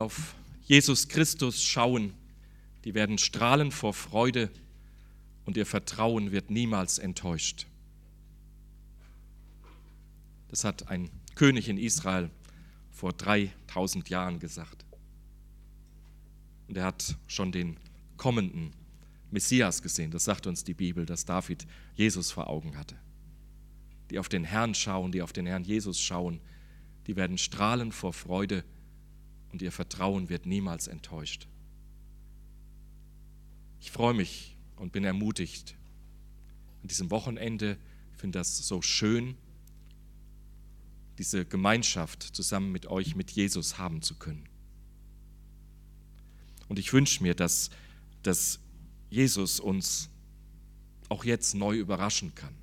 auf Jesus Christus schauen, die werden strahlen vor Freude und ihr Vertrauen wird niemals enttäuscht. Das hat ein König in Israel vor 3000 Jahren gesagt. Und er hat schon den kommenden Messias gesehen. Das sagt uns die Bibel, dass David Jesus vor Augen hatte. Die auf den Herrn schauen, die auf den Herrn Jesus schauen, die werden strahlen vor Freude und ihr Vertrauen wird niemals enttäuscht. Ich freue mich und bin ermutigt an diesem Wochenende. Ich finde das so schön, diese Gemeinschaft zusammen mit euch, mit Jesus haben zu können. Und ich wünsche mir, dass Jesus uns auch jetzt neu überraschen kann.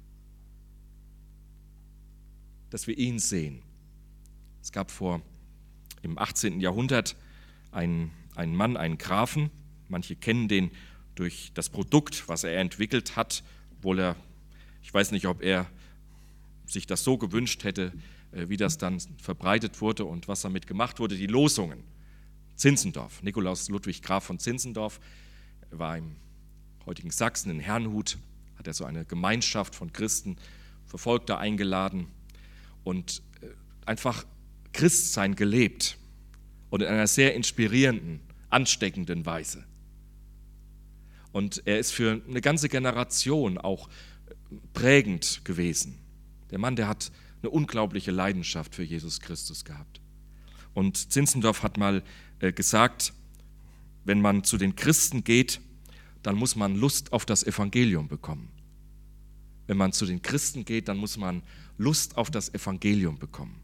Dass wir ihn sehen. Es gab im 18. Jahrhundert einen Mann, einen Grafen. Manche kennen den durch das Produkt, was er entwickelt hat, obwohl ich weiß nicht, ob er sich das so gewünscht hätte, wie das dann verbreitet wurde und was damit gemacht wurde, die Losungen. Zinzendorf, Nikolaus Ludwig Graf von Zinzendorf, war im heutigen Sachsen, in Herrnhut, hat er so eine Gemeinschaft von Christen, Verfolgter eingeladen und einfach Christsein gelebt und in einer sehr inspirierenden, ansteckenden Weise. Und er ist für eine ganze Generation auch prägend gewesen. Der Mann, der hat eine unglaubliche Leidenschaft für Jesus Christus gehabt. Und Zinzendorf hat mal gesagt, wenn man zu den Christen geht, dann muss man Lust auf das Evangelium bekommen. Wenn man zu den Christen geht, dann muss man Lust auf das Evangelium bekommen.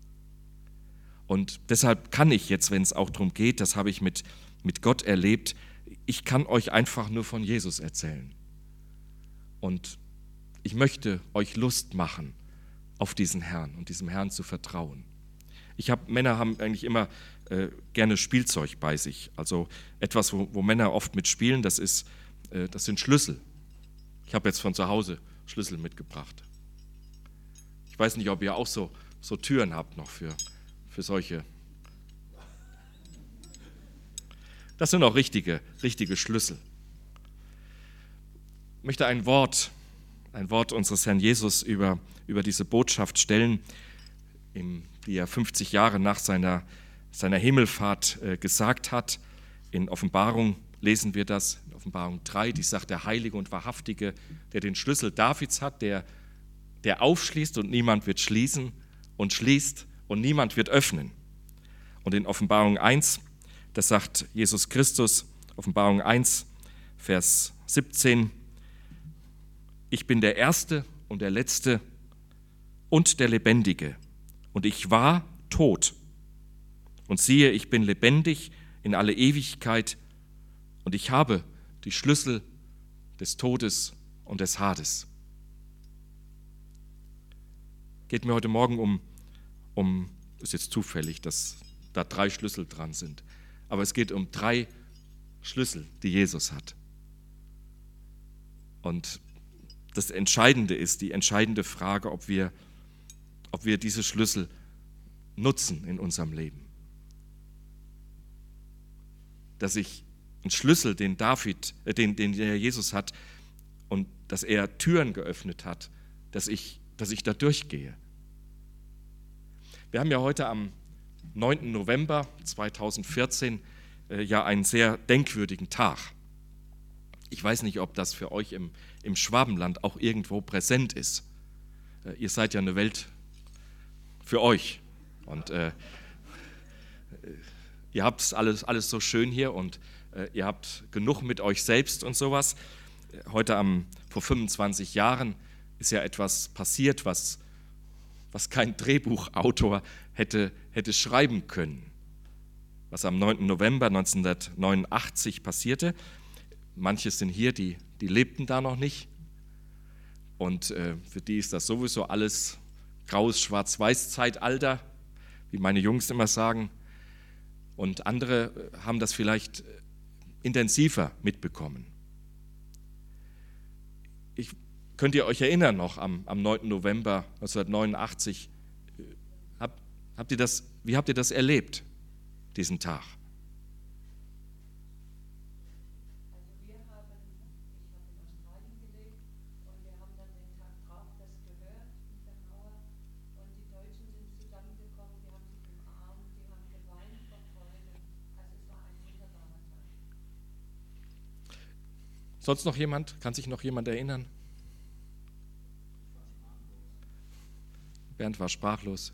Und deshalb kann ich jetzt, wenn es auch darum geht, das habe ich mit Gott erlebt, ich kann euch einfach nur von Jesus erzählen. Und ich möchte euch Lust machen auf diesen Herrn und diesem Herrn zu vertrauen. Männer haben eigentlich immer gerne Spielzeug bei sich. Also etwas, wo Männer oft mitspielen, das sind Schlüssel. Ich habe jetzt von zu Hause Schlüssel mitgebracht. Ich weiß nicht, ob ihr auch so Türen habt noch für solche. Das sind auch richtige Schlüssel. Ich möchte ein Wort unseres Herrn Jesus über diese Botschaft stellen, die er 50 Jahre nach seiner Himmelfahrt gesagt hat. In Offenbarung lesen wir das, in Offenbarung 3, die sagt, der Heilige und Wahrhaftige, der den Schlüssel Davids hat, der aufschließt und niemand wird schließen und schließt und niemand wird öffnen. Und in Offenbarung 1, das sagt Jesus Christus, Offenbarung 1, Vers 17, ich bin der Erste und der Letzte und der Lebendige. Und ich war tot. Und siehe, ich bin lebendig in alle Ewigkeit und ich habe die Schlüssel des Todes und des Hades. Geht mir heute Morgen ist jetzt zufällig, dass da 3 Schlüssel dran sind, aber es geht um 3 Schlüssel, die Jesus hat. Und das Entscheidende ist, die entscheidende Frage, ob wir diese Schlüssel nutzen in unserem Leben. Dass ich einen Schlüssel, den der Jesus hat und dass er Türen geöffnet hat, dass ich da durchgehe. Wir haben ja heute am 9. November 2014 ja einen sehr denkwürdigen Tag. Ich weiß nicht, ob das für euch im Schwabenland auch irgendwo präsent ist. Ihr seid ja eine Welt für euch und ihr habt alles so schön hier und ihr habt genug mit euch selbst und sowas. Heute vor 25 Jahren ist ja etwas passiert, was kein Drehbuchautor hätte schreiben können. Was am 9. November 1989 passierte. Manche sind hier, die lebten da noch nicht. Und für die ist das sowieso alles graues Schwarz-Weiß-Zeitalter, wie meine Jungs immer sagen. Und andere haben das vielleicht intensiver mitbekommen. Könnt ihr euch erinnern noch am 9. November 1989? Wie habt ihr das erlebt, diesen Tag? Sonst noch jemand? Kann sich noch jemand erinnern? Bernd war sprachlos.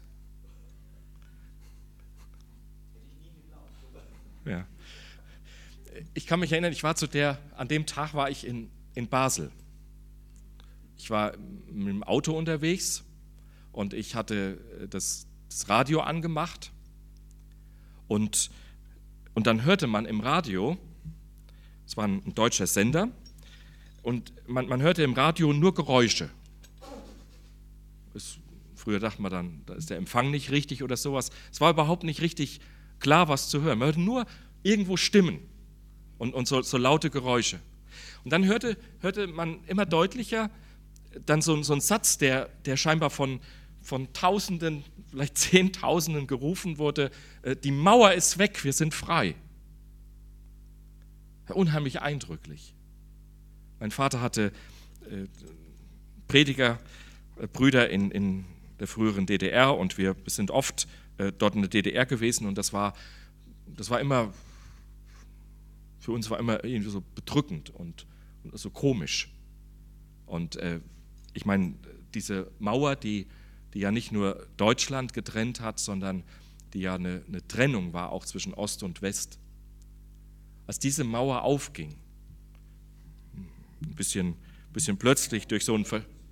Ja. Ich kann mich erinnern, an dem Tag war ich in Basel. Ich war mit dem Auto unterwegs und ich hatte das Radio angemacht und dann hörte man im Radio, es war ein deutscher Sender, und man hörte im Radio nur Geräusche. Früher dachte man dann, da ist der Empfang nicht richtig oder sowas. Es war überhaupt nicht richtig klar, was zu hören. Man hörte nur irgendwo Stimmen und so laute Geräusche. Und dann hörte man immer deutlicher dann so einen Satz, der scheinbar von Tausenden, vielleicht Zehntausenden gerufen wurde: Die Mauer ist weg, wir sind frei. Unheimlich eindrücklich. Mein Vater hatte Predigerbrüder in der früheren DDR und wir sind oft dort in der DDR gewesen und das war immer, für uns war immer irgendwie so bedrückend und so komisch. Und ich meine, diese Mauer, die ja nicht nur Deutschland getrennt hat, sondern die ja eine Trennung war, auch zwischen Ost und West. Als diese Mauer aufging, ein bisschen plötzlich durch so ein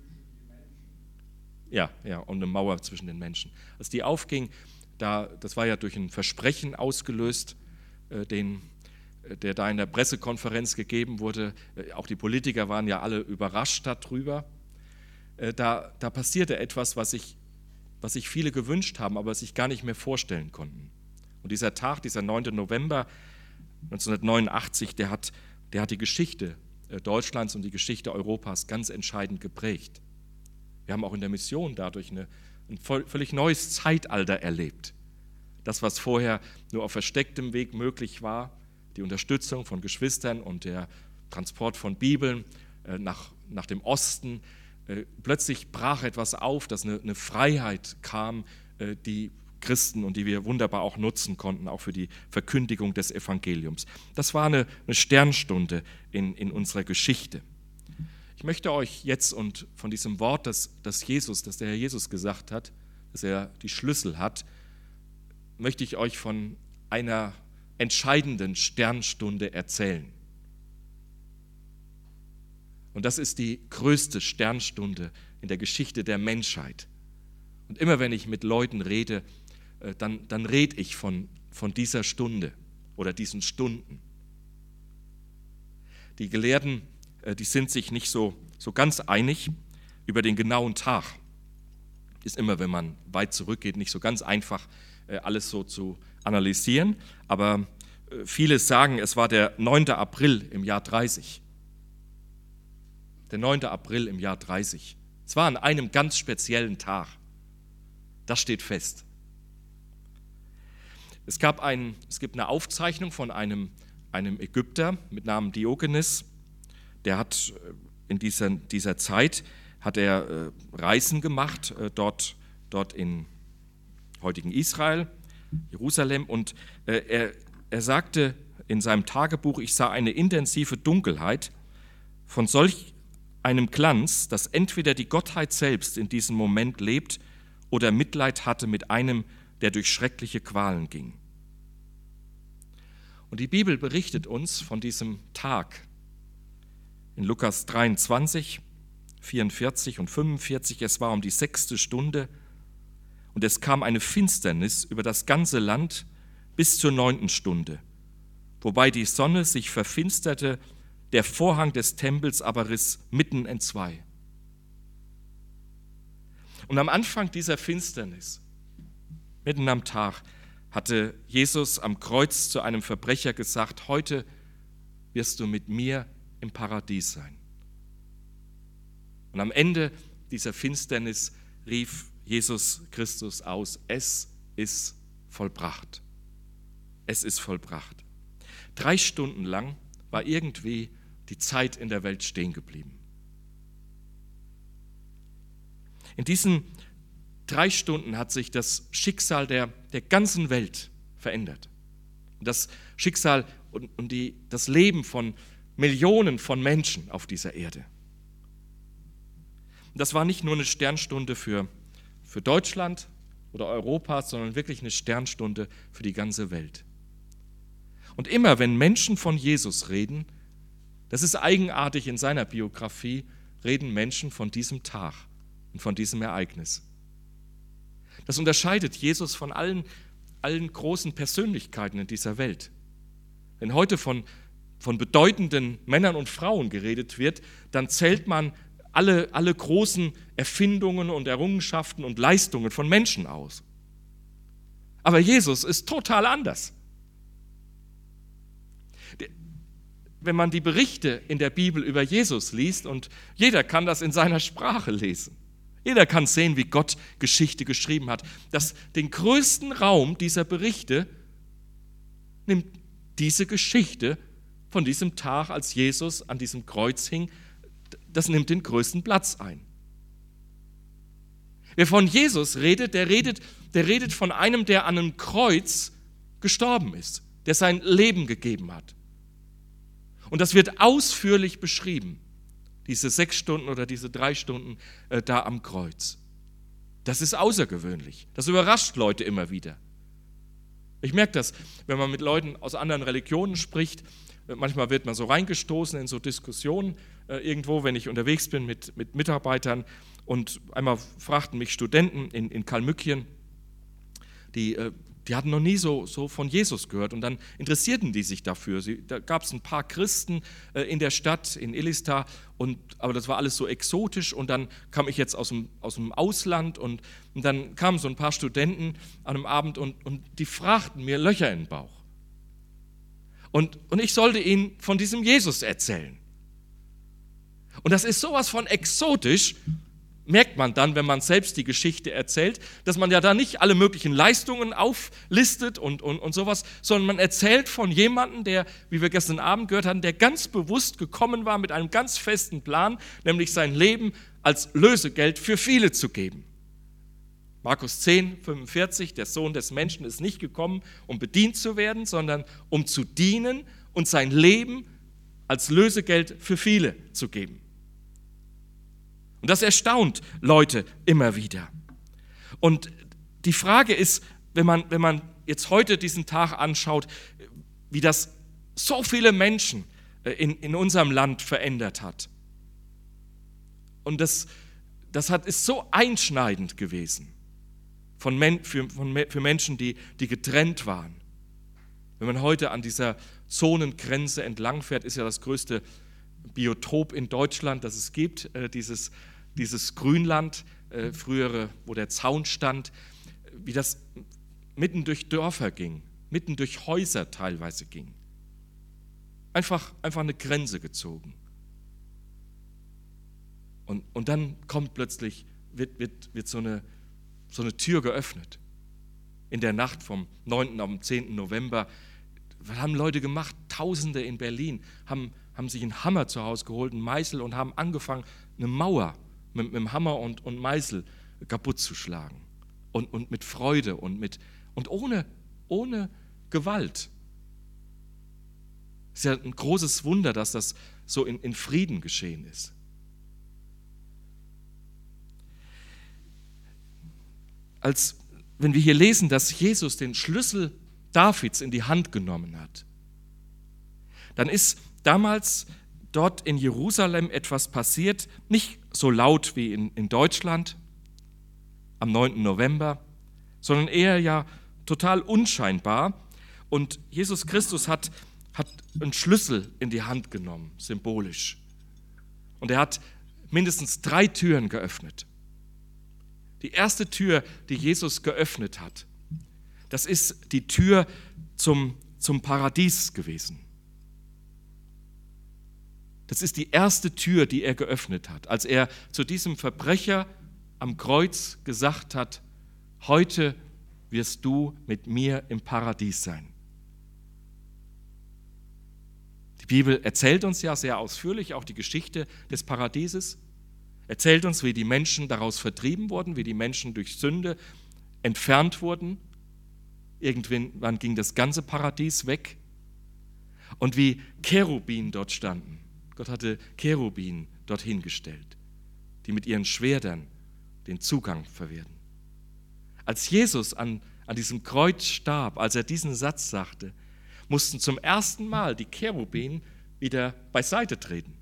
und eine Mauer zwischen den Menschen. Als die aufging, das war ja durch ein Versprechen ausgelöst, der da in der Pressekonferenz gegeben wurde. Auch die Politiker waren ja alle überrascht darüber. Da passierte etwas, was sich viele gewünscht haben, aber sich gar nicht mehr vorstellen konnten. Und dieser Tag, dieser 9. November 1989, der hat die Geschichte Deutschlands und die Geschichte Europas ganz entscheidend geprägt. Wir haben auch in der Mission dadurch ein völlig neues Zeitalter erlebt. Das, was vorher nur auf verstecktem Weg möglich war, die Unterstützung von Geschwistern und der Transport von Bibeln nach dem Osten, plötzlich brach etwas auf, dass eine Freiheit kam, die Christen und die wir wunderbar auch nutzen konnten, auch für die Verkündigung des Evangeliums. Das war eine Sternstunde in unserer Geschichte. Ich möchte euch jetzt und von diesem Wort, das der Herr Jesus gesagt hat, dass er die Schlüssel hat, möchte ich euch von einer entscheidenden Sternstunde erzählen. Und das ist die größte Sternstunde in der Geschichte der Menschheit. Und immer wenn ich mit Leuten rede, dann rede ich von dieser Stunde oder diesen Stunden. Die Gelehrten, die sind sich nicht so ganz einig über den genauen Tag. Ist immer, wenn man weit zurückgeht, nicht so ganz einfach, alles so zu analysieren. Aber viele sagen, es war der 9. April im Jahr 30. Der 9. April im Jahr 30. Es war an einem ganz speziellen Tag. Das steht fest. Es gibt eine Aufzeichnung von einem Ägypter mit Namen Diogenes. Der hat in dieser Zeit Reisen gemacht, dort in heutigen Israel, Jerusalem. Und er sagte in seinem Tagebuch: Ich sah eine intensive Dunkelheit von solch einem Glanz, dass entweder die Gottheit selbst in diesem Moment lebt oder Mitleid hatte mit einem, der durch schreckliche Qualen ging. Und die Bibel berichtet uns von diesem Tag in Lukas 23, 44 und 45. Es war um die 6. Stunde und es kam eine Finsternis über das ganze Land bis zur 9. Stunde, wobei die Sonne sich verfinsterte, der Vorhang des Tempels aber riss mitten entzwei. Und am Anfang dieser Finsternis, mitten am Tag, hatte Jesus am Kreuz zu einem Verbrecher gesagt: Heute wirst du mit mir im Paradies sein. Und am Ende dieser Finsternis rief Jesus Christus aus: Es ist vollbracht. Es ist vollbracht. 3 Stunden lang war irgendwie die Zeit in der Welt stehen geblieben. In diesen 3 Stunden hat sich das Schicksal der ganzen Welt verändert. Das Schicksal und das Leben von Millionen von Menschen auf dieser Erde. Das war nicht nur eine Sternstunde für Deutschland oder Europa, sondern wirklich eine Sternstunde für die ganze Welt. Und immer, wenn Menschen von Jesus reden, das ist eigenartig in seiner Biografie, reden Menschen von diesem Tag und von diesem Ereignis. Das unterscheidet Jesus von allen großen Persönlichkeiten in dieser Welt. Wenn heute von bedeutenden Männern und Frauen geredet wird, dann zählt man alle großen Erfindungen und Errungenschaften und Leistungen von Menschen aus. Aber Jesus ist total anders. Wenn man die Berichte in der Bibel über Jesus liest, und jeder kann das in seiner Sprache lesen, jeder kann sehen, wie Gott Geschichte geschrieben hat, dass den größten Raum dieser Berichte nimmt diese Geschichte von diesem Tag, als Jesus an diesem Kreuz hing, das nimmt den größten Platz ein. Wer von Jesus redet, der redet von einem, der an einem Kreuz gestorben ist, der sein Leben gegeben hat. Und das wird ausführlich beschrieben, diese 6 Stunden oder diese 3 Stunden da am Kreuz. Das ist außergewöhnlich. Das überrascht Leute immer wieder. Ich merke das, wenn man mit Leuten aus anderen Religionen spricht. Manchmal wird man so reingestoßen in so Diskussionen irgendwo, wenn ich unterwegs bin mit Mitarbeitern. Und einmal fragten mich Studenten in Kalmykien, die hatten noch nie so von Jesus gehört, und dann interessierten die sich dafür. Da gab es ein paar Christen in der Stadt, in Elista, aber das war alles so exotisch, und dann kam ich jetzt aus dem Ausland, und dann kamen so ein paar Studenten an einem Abend und die fragten mir Löcher in den Bauch. Und ich sollte ihnen von diesem Jesus erzählen. Und das ist sowas von exotisch, merkt man dann, wenn man selbst die Geschichte erzählt, dass man ja da nicht alle möglichen Leistungen auflistet und sowas, sondern man erzählt von jemandem, der, wie wir gestern Abend gehört hatten, der ganz bewusst gekommen war mit einem ganz festen Plan, nämlich sein Leben als Lösegeld für viele zu geben. Markus 10, 45, der Sohn des Menschen ist nicht gekommen, um bedient zu werden, sondern um zu dienen und sein Leben als Lösegeld für viele zu geben. Und das erstaunt Leute immer wieder. Und die Frage ist, wenn man jetzt heute diesen Tag anschaut, wie das so viele Menschen in unserem Land verändert hat. Und das ist so einschneidend gewesen für Menschen, die getrennt waren. Wenn man heute an dieser Zonengrenze entlangfährt, ist ja das größte Biotop in Deutschland, das es gibt, dieses Grünland, frühere, wo der Zaun stand, wie das mitten durch Dörfer ging, mitten durch Häuser teilweise ging. Einfach eine Grenze gezogen. Und dann kommt plötzlich, wird so eine Tür geöffnet. In der Nacht vom 9. auf den 10. November. Was haben Leute gemacht? Tausende in Berlin haben sich einen Hammer zu Hause geholt, einen Meißel, und haben angefangen, eine Mauer mit dem Hammer und Meißel kaputt zu schlagen. Und mit Freude und ohne Gewalt. Es ist ja ein großes Wunder, dass das so in Frieden geschehen ist. Wenn wir hier lesen, dass Jesus den Schlüssel Davids in die Hand genommen hat, dann ist damals dort in Jerusalem etwas passiert, nicht so laut wie in Deutschland am 9. November, sondern eher ja total unscheinbar. Und Jesus Christus hat einen Schlüssel in die Hand genommen, symbolisch. Und er hat mindestens 3 Türen geöffnet. Die erste Tür, die Jesus geöffnet hat, das ist die Tür zum Paradies gewesen. Das ist die erste Tür, die er geöffnet hat, als er zu diesem Verbrecher am Kreuz gesagt hat: Heute wirst du mit mir im Paradies sein. Die Bibel erzählt uns ja sehr ausführlich auch die Geschichte des Paradieses, erzählt uns, wie die Menschen daraus vertrieben wurden, wie die Menschen durch Sünde entfernt wurden. Irgendwann ging das ganze Paradies weg. und wie Cherubin dort standen. Gott hatte Cherubin dorthin gestellt, die mit ihren Schwertern den Zugang verwehrten. Als Jesus an diesem Kreuz starb, als er diesen Satz sagte, mussten zum ersten Mal die Cherubin wieder beiseite treten.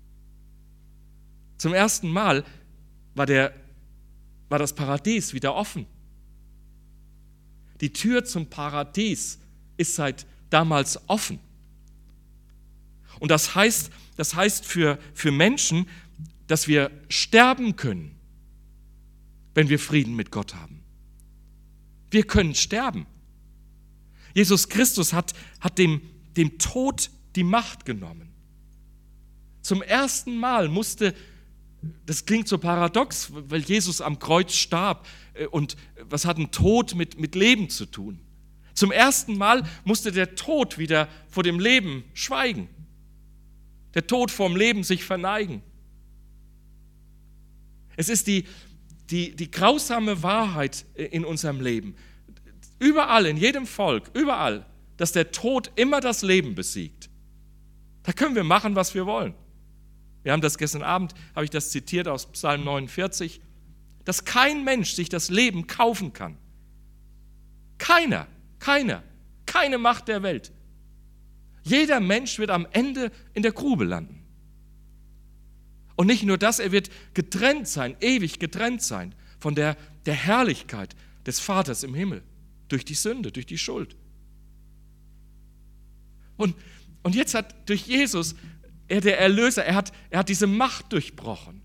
Zum ersten Mal war das Paradies wieder offen. Die Tür zum Paradies ist seit damals offen. Und das heißt für Menschen, dass wir sterben können, wenn wir Frieden mit Gott haben. Wir können sterben. Jesus Christus hat dem Tod die Macht genommen. Zum ersten Mal musste, das klingt so paradox, weil Jesus am Kreuz starb, und was hat ein Tod mit Leben zu tun? Zum ersten Mal musste der Tod wieder vor dem Leben schweigen. Der Tod vorm Leben sich verneigen. Es ist die grausame Wahrheit in unserem Leben, überall, in jedem Volk, überall, dass der Tod immer das Leben besiegt. Da können wir machen, was wir wollen. Wir haben das gestern Abend, habe ich das zitiert aus Psalm 49, dass kein Mensch sich das Leben kaufen kann. Keine Macht der Welt. Jeder Mensch wird am Ende in der Grube landen. Und nicht nur das, er wird getrennt sein, ewig getrennt sein von der Herrlichkeit des Vaters im Himmel, durch die Sünde, durch die Schuld. Und jetzt hat durch Jesus, der Erlöser, er hat diese Macht durchbrochen.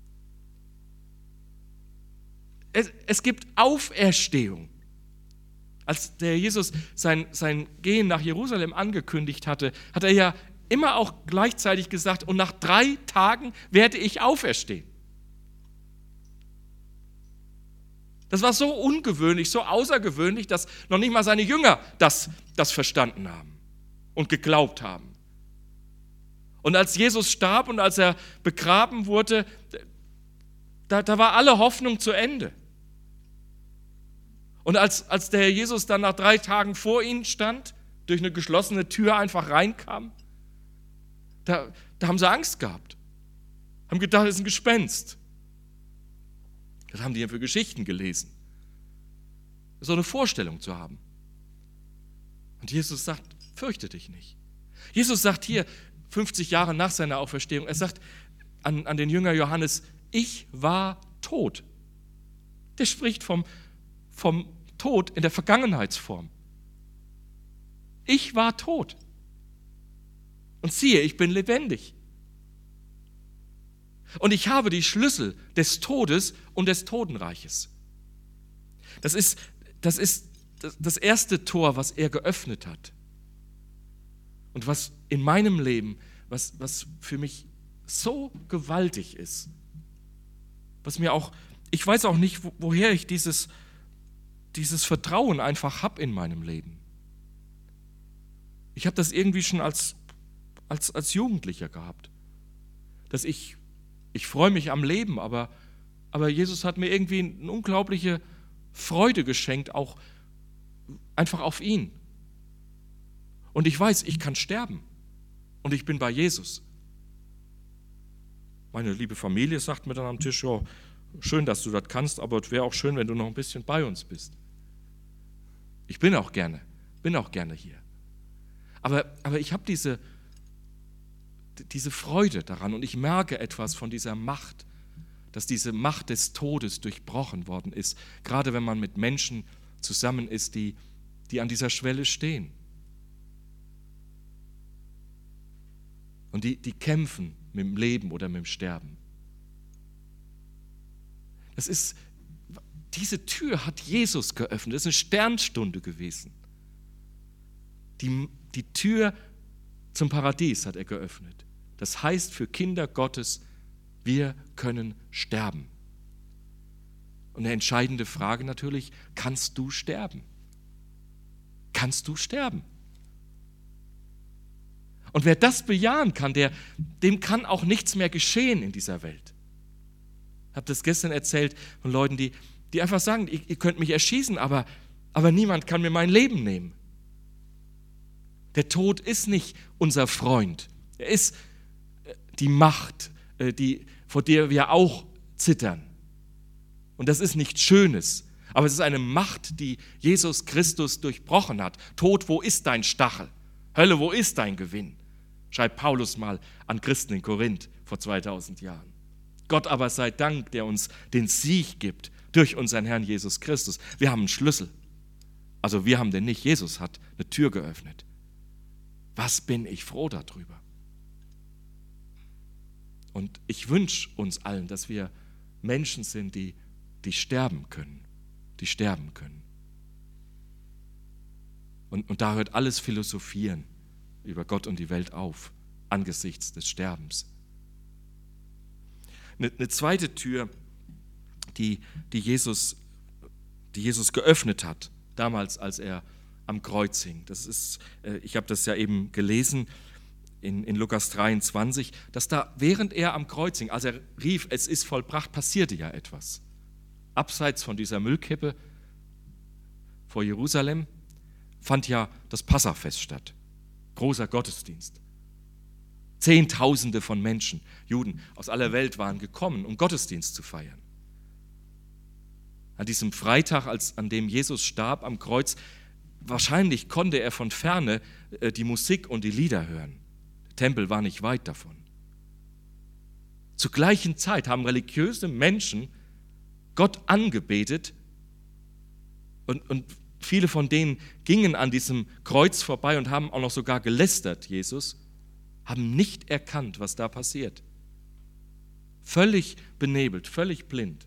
Es gibt Auferstehung. Als der Jesus sein Gehen nach Jerusalem angekündigt hatte, hat er ja immer auch gleichzeitig gesagt, und nach 3 Tagen werde ich auferstehen. Das war so ungewöhnlich, so außergewöhnlich, dass noch nicht mal seine Jünger das verstanden haben und geglaubt haben. Und als Jesus starb und als er begraben wurde, da war alle Hoffnung zu Ende. Und als der Jesus dann nach 3 Tagen vor ihnen stand, durch eine geschlossene Tür einfach reinkam, da haben sie Angst gehabt, haben gedacht, das ist ein Gespenst. Das haben die ja für Geschichten gelesen. So eine Vorstellung zu haben. Und Jesus sagt, fürchte dich nicht. Jesus sagt hier, 50 Jahre nach seiner Auferstehung, er sagt an den Jünger Johannes, ich war tot. Der spricht vom Tod in der Vergangenheitsform. Ich war tot. Und siehe, ich bin lebendig. Und ich habe die Schlüssel des Todes und des Totenreiches. Das ist das erste Tor, was er geöffnet hat. Und was in meinem Leben, was für mich so gewaltig ist, was mir auch, ich weiß auch nicht, woher ich dieses Vertrauen einfach habe in meinem Leben. Ich habe das irgendwie schon als Jugendlicher gehabt, dass ich freue mich am Leben, aber Jesus hat mir irgendwie eine unglaubliche Freude geschenkt, auch einfach auf ihn. Und ich weiß, ich kann sterben und ich bin bei Jesus. Meine liebe Familie sagt mir dann am Tisch, ja, schön, dass du das kannst, aber es wäre auch schön, wenn du noch ein bisschen bei uns bist. Ich bin auch gerne hier. Aber ich habe diese Freude daran und ich merke etwas von dieser Macht, dass diese Macht des Todes durchbrochen worden ist, gerade wenn man mit Menschen zusammen ist, die an dieser Schwelle stehen. Und die kämpfen mit dem Leben oder mit dem Sterben. Diese Tür hat Jesus geöffnet. Das ist eine Sternstunde gewesen. Die Tür zum Paradies hat er geöffnet. Das heißt für Kinder Gottes, wir können sterben. Und eine entscheidende Frage natürlich, kannst du sterben? Kannst du sterben? Und wer das bejahen kann, dem kann auch nichts mehr geschehen in dieser Welt. Ich habe das gestern erzählt von Leuten, die einfach sagen, ihr könnt mich erschießen, aber niemand kann mir mein Leben nehmen. Der Tod ist nicht unser Freund. Er ist die Macht, vor der wir auch zittern. Und das ist nichts Schönes, aber es ist eine Macht, die Jesus Christus durchbrochen hat. Tod, wo ist dein Stachel? Hölle, wo ist dein Gewinn? Schreibt Paulus mal an Christen in Korinth vor 2000 Jahren. Gott aber sei Dank, der uns den Sieg gibt durch unseren Herrn Jesus Christus. Wir haben einen Schlüssel. Also wir haben den nicht. Jesus hat eine Tür geöffnet. Was bin ich froh darüber? Und ich wünsche uns allen, dass wir Menschen sind, die sterben können. Die sterben können. Und da hört alles Philosophieren über Gott und die Welt auf, angesichts des Sterbens. Eine zweite Tür, die Jesus geöffnet hat, damals, als er am Kreuz hing. Das ist, ich habe das ja eben gelesen in Lukas 23, dass da, während er am Kreuz hing, als er rief, es ist vollbracht, passierte ja etwas. Abseits von dieser Müllkippe vor Jerusalem fand ja das Passafest statt. Großer Gottesdienst. Zehntausende von Menschen, Juden aus aller Welt waren gekommen, um Gottesdienst zu feiern. An diesem Freitag, an dem Jesus starb am Kreuz, wahrscheinlich konnte er von Ferne die Musik und die Lieder hören. Der Tempel war nicht weit davon. Zur gleichen Zeit haben religiöse Menschen Gott angebetet und viele von denen gingen an diesem Kreuz vorbei und haben auch noch sogar gelästert, Jesus, haben nicht erkannt, was da passiert. Völlig benebelt, völlig blind.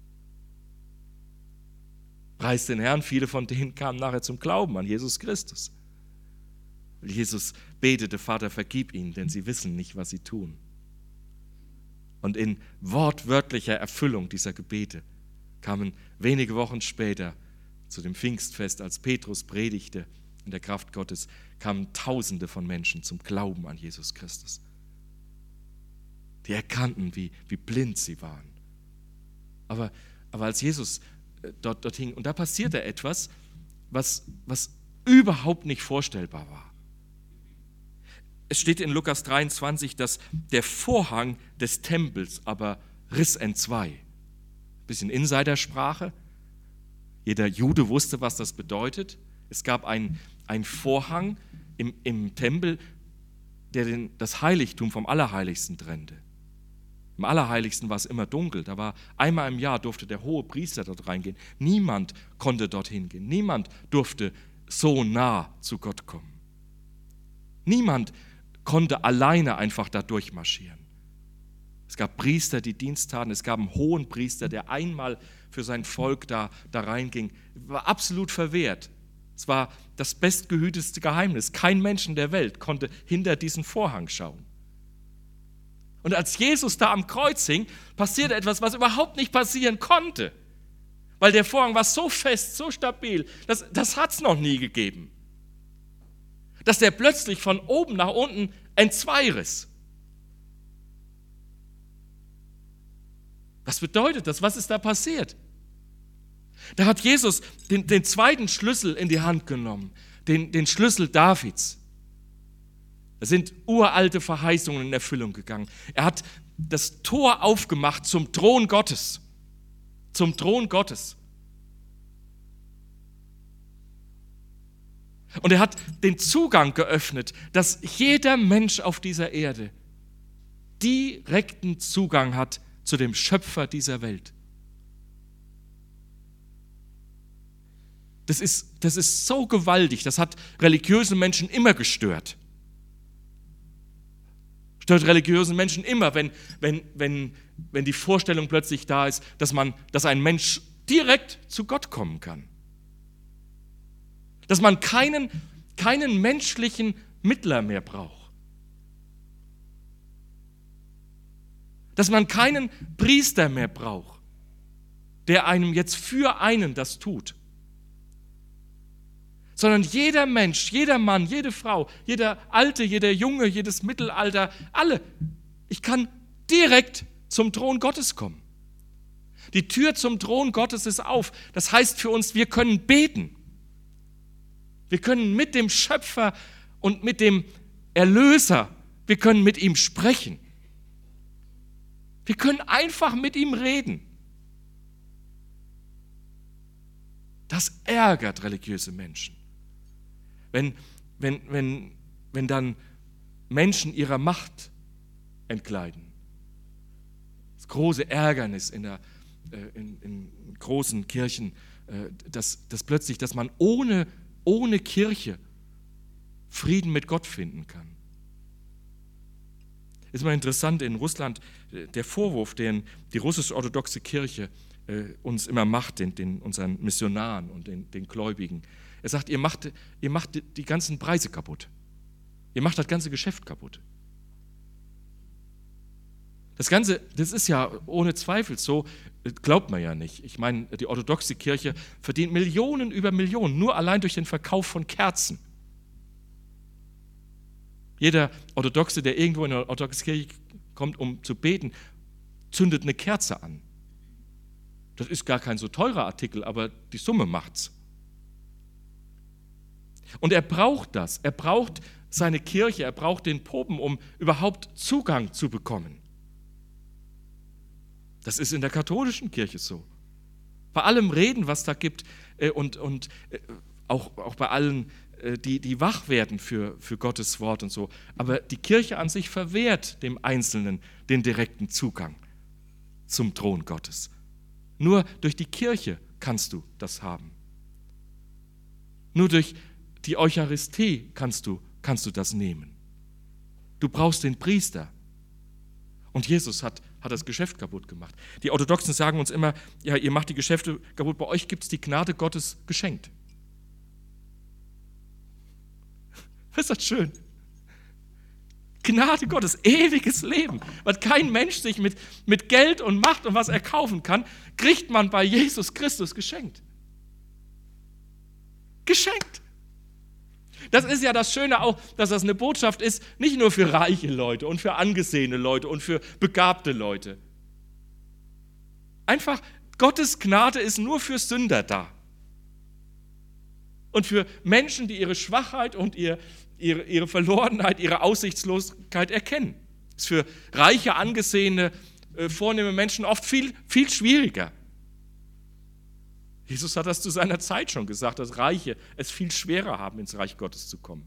Preis den Herrn, viele von denen kamen nachher zum Glauben an Jesus Christus. Jesus betete, Vater, vergib ihnen, denn sie wissen nicht, was sie tun. Und in wortwörtlicher Erfüllung dieser Gebete kamen wenige Wochen später zu dem Pfingstfest, als Petrus predigte in der Kraft Gottes, kamen Tausende von Menschen zum Glauben an Jesus Christus. Die erkannten, wie blind sie waren. Aber als Jesus dort hing, und da passierte etwas, was überhaupt nicht vorstellbar war. Es steht in Lukas 23, dass der Vorhang des Tempels aber riss entzwei. Bisschen Insidersprache. Jeder Jude wusste, was das bedeutet. Es gab einen Vorhang im Tempel, der das Heiligtum vom Allerheiligsten trennte. Im Allerheiligsten war es immer dunkel. Da war einmal im Jahr durfte der hohe Priester dort reingehen. Niemand konnte dorthin gehen. Niemand durfte so nah zu Gott kommen. Niemand konnte alleine einfach da durchmarschieren. Es gab Priester, die Dienst taten. Es gab einen hohen Priester, der einmal für sein Volk da reinging. War absolut verwehrt. Es war das bestgehütete Geheimnis. Kein Mensch in der Welt konnte hinter diesen Vorhang schauen. Und als Jesus da am Kreuz hing, passierte etwas, was überhaupt nicht passieren konnte. Weil der Vorhang war so fest, so stabil, das hat es noch nie gegeben. Dass der plötzlich von oben nach unten entzweiriss. Was bedeutet das? Was ist da passiert? Da hat Jesus den zweiten Schlüssel in die Hand genommen, den Schlüssel Davids. Da sind uralte Verheißungen in Erfüllung gegangen. Er hat das Tor aufgemacht zum Thron Gottes. Zum Thron Gottes. Und er hat den Zugang geöffnet, dass jeder Mensch auf dieser Erde direkten Zugang hat zu dem Schöpfer dieser Welt. Das ist so gewaltig, das hat religiöse Menschen immer gestört. Stört religiösen Menschen immer, wenn die Vorstellung plötzlich da ist, dass ein Mensch direkt zu Gott kommen kann. Dass man keinen menschlichen Mittler mehr braucht. Dass man keinen Priester mehr braucht, der einem jetzt für einen das tut. Sondern jeder Mensch, jeder Mann, jede Frau, jeder Alte, jeder Junge, jedes Mittelalter, alle. Ich kann direkt zum Thron Gottes kommen. Die Tür zum Thron Gottes ist auf. Das heißt für uns, wir können beten. Wir können mit dem Schöpfer und mit dem Erlöser, wir können mit ihm sprechen. Wir können einfach mit ihm reden. Das ärgert religiöse Menschen. Wenn dann Menschen ihrer Macht entkleiden. Das große Ärgernis in großen Kirchen, dass man ohne Kirche Frieden mit Gott finden kann. Ist mal interessant, in Russland der Vorwurf, den die russisch-orthodoxe Kirche uns immer macht, unseren Missionaren und den Gläubigen. Er sagt, ihr macht die ganzen Preise kaputt. Ihr macht das ganze Geschäft kaputt. Das ist ja ohne Zweifel so, glaubt man ja nicht. Ich meine, die orthodoxe Kirche verdient Millionen über Millionen, nur allein durch den Verkauf von Kerzen. Jeder Orthodoxe, der irgendwo in eine orthodoxe Kirche kommt, um zu beten, zündet eine Kerze an. Das ist gar kein so teurer Artikel, aber die Summe macht's. Und er braucht das. Er braucht seine Kirche, er braucht den Popen, um überhaupt Zugang zu bekommen. Das ist in der katholischen Kirche so. Bei allem Reden, was da gibt und auch bei allen, die wach werden für Gottes Wort und so. Aber die Kirche an sich verwehrt dem Einzelnen den direkten Zugang zum Thron Gottes. Nur durch die Kirche kannst du das haben. Nur durch die Eucharistie kannst du das nehmen. Du brauchst den Priester. Und Jesus hat das Geschäft kaputt gemacht. Die Orthodoxen sagen uns immer, ja, ihr macht die Geschäfte kaputt, bei euch gibt es die Gnade Gottes geschenkt. Ist das schön? Gnade Gottes, ewiges Leben, was kein Mensch sich mit Geld und Macht und was erkaufen kann, kriegt man bei Jesus Christus geschenkt. Geschenkt. Das ist ja das Schöne auch, dass das eine Botschaft ist, nicht nur für reiche Leute und für angesehene Leute und für begabte Leute. Einfach, Gottes Gnade ist nur für Sünder da. Und für Menschen, die ihre Schwachheit und ihre Verlorenheit, ihre Aussichtslosigkeit erkennen. Das ist für reiche, angesehene, vornehme Menschen oft viel, viel schwieriger. Jesus hat das zu seiner Zeit schon gesagt, dass Reiche es viel schwerer haben, ins Reich Gottes zu kommen.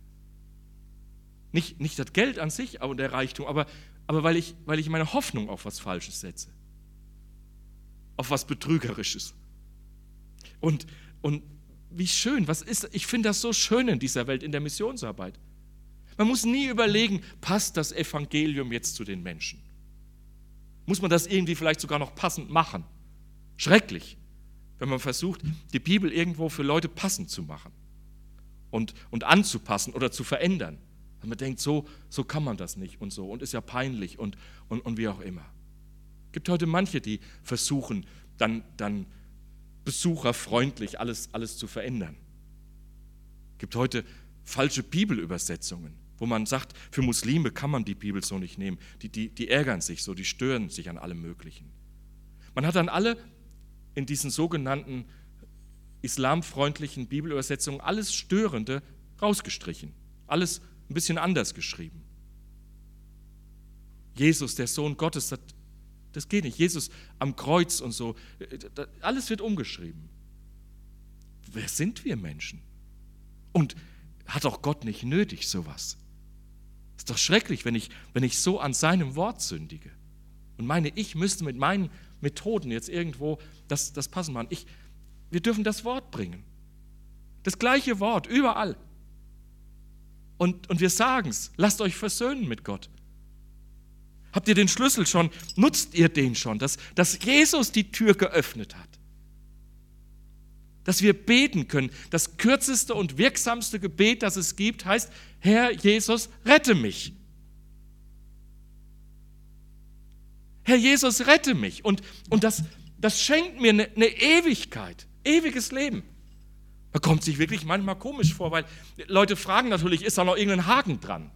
Nicht das Geld an sich und der Reichtum, aber weil ich meine Hoffnung auf was Falsches setze. Auf was Betrügerisches. Und wie schön, ich finde das so schön in dieser Welt, in der Missionsarbeit. Man muss nie überlegen, passt das Evangelium jetzt zu den Menschen? Muss man das irgendwie vielleicht sogar noch passend machen? Schrecklich, wenn man versucht, die Bibel irgendwo für Leute passend zu machen und anzupassen oder zu verändern. Und man denkt, so kann man das nicht und so und ist ja peinlich und wie auch immer. Es gibt heute manche, die versuchen, dann besucherfreundlich alles zu verändern. Es gibt heute falsche Bibelübersetzungen, wo man sagt, für Muslime kann man die Bibel so nicht nehmen. Die ärgern sich so, die stören sich an allem Möglichen. Man hat dann alle in diesen sogenannten islamfreundlichen Bibelübersetzungen alles Störende rausgestrichen, alles ein bisschen anders geschrieben. Jesus, der Sohn Gottes, das geht nicht. Jesus am Kreuz und so, alles wird umgeschrieben. Wer sind wir Menschen? Und hat auch Gott nicht nötig, sowas? Ist doch schrecklich, wenn ich so an seinem Wort sündige und meine, ich müsste mit meinen Methoden jetzt irgendwo das passen machen. Wir dürfen das Wort bringen. Das gleiche Wort, überall. Und wir sagen es, lasst euch versöhnen mit Gott. Habt ihr den Schlüssel schon? Nutzt ihr den schon? Dass Jesus die Tür geöffnet hat. Dass wir beten können. Das kürzeste und wirksamste Gebet, das es gibt, heißt, Herr Jesus, rette mich. Herr Jesus, rette mich. Und das schenkt mir eine Ewigkeit, ewiges Leben. Man kommt sich wirklich manchmal komisch vor, weil Leute fragen natürlich, ist da noch irgendein Haken dran?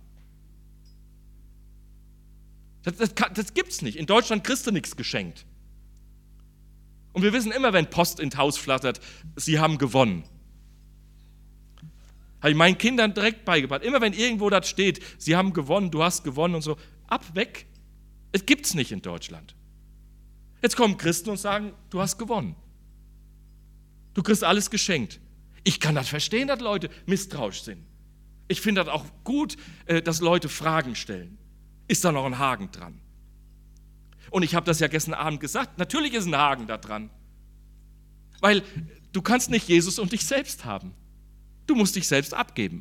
Das gibt's nicht. In Deutschland kriegst du nichts geschenkt. Und wir wissen immer, wenn Post ins Haus flattert, sie haben gewonnen. Habe ich meinen Kindern direkt beigebracht. Immer wenn irgendwo das steht, sie haben gewonnen, du hast gewonnen und so, ab, weg. Es gibt es nicht in Deutschland. Jetzt kommen Christen und sagen, du hast gewonnen. Du kriegst alles geschenkt. Ich kann das verstehen, dass Leute misstrauisch sind. Ich finde das auch gut, dass Leute Fragen stellen. Ist da noch ein Haken dran? Und ich habe das ja gestern Abend gesagt, natürlich ist ein Haken da dran. Weil du kannst nicht Jesus und dich selbst haben. Du musst dich selbst abgeben.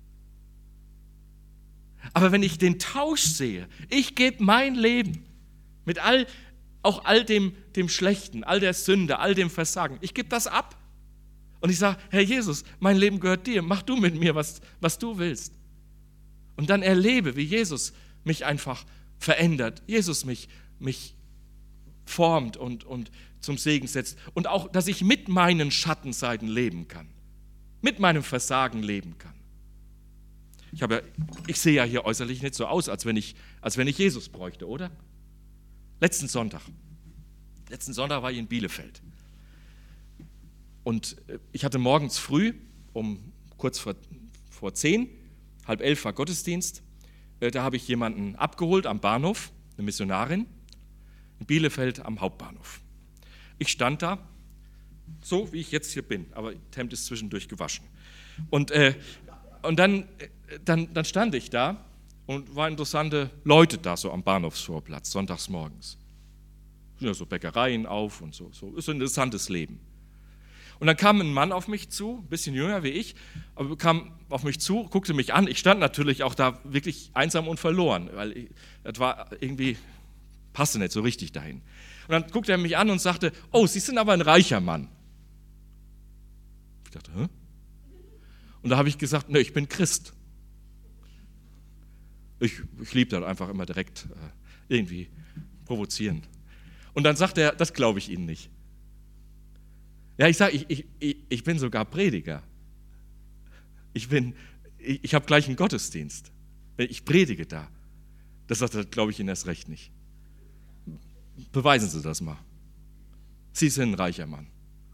Aber wenn ich den Tausch sehe, ich gebe mein Leben mit auch all dem Schlechten, all der Sünde, all dem Versagen, ich gebe das ab. Und ich sage, Herr Jesus, mein Leben gehört dir, mach du mit mir, was du willst. Und dann erlebe, wie Jesus mich einfach verändert, Jesus mich formt und zum Segen setzt. Und auch, dass ich mit meinen Schattenseiten leben kann, mit meinem Versagen leben kann. Ich sehe ja hier äußerlich nicht so aus, als wenn ich Jesus bräuchte, oder? Letzten Sonntag war ich in Bielefeld. Und ich hatte morgens früh, kurz vor 10, halb 11 war Gottesdienst, da habe ich jemanden abgeholt am Bahnhof, eine Missionarin, in Bielefeld am Hauptbahnhof. Ich stand da, so wie ich jetzt hier bin, aber das Hemd ist zwischendurch gewaschen. Und dann stand ich da und waren interessante Leute da so am Bahnhofsvorplatz, sonntags morgens. Sind ja so Bäckereien auf und so. Ist ein interessantes Leben. Und dann kam ein Mann auf mich zu, ein bisschen jünger wie ich, aber kam auf mich zu, guckte mich an. Ich stand natürlich auch da wirklich einsam und verloren, weil das war irgendwie, passte nicht so richtig dahin. Und dann guckte er mich an und sagte, oh, Sie sind aber ein reicher Mann. Ich dachte, hä? Und da habe ich gesagt, ne, ich bin Christ. Ich liebe das einfach immer direkt irgendwie provozieren. Und dann sagt er, das glaube ich Ihnen nicht. Ja, ich sage, ich bin sogar Prediger. Ich habe gleich einen Gottesdienst. Ich predige da. Das sagt er, glaube ich Ihnen erst recht nicht. Beweisen Sie das mal. Sie sind ein reicher Mann.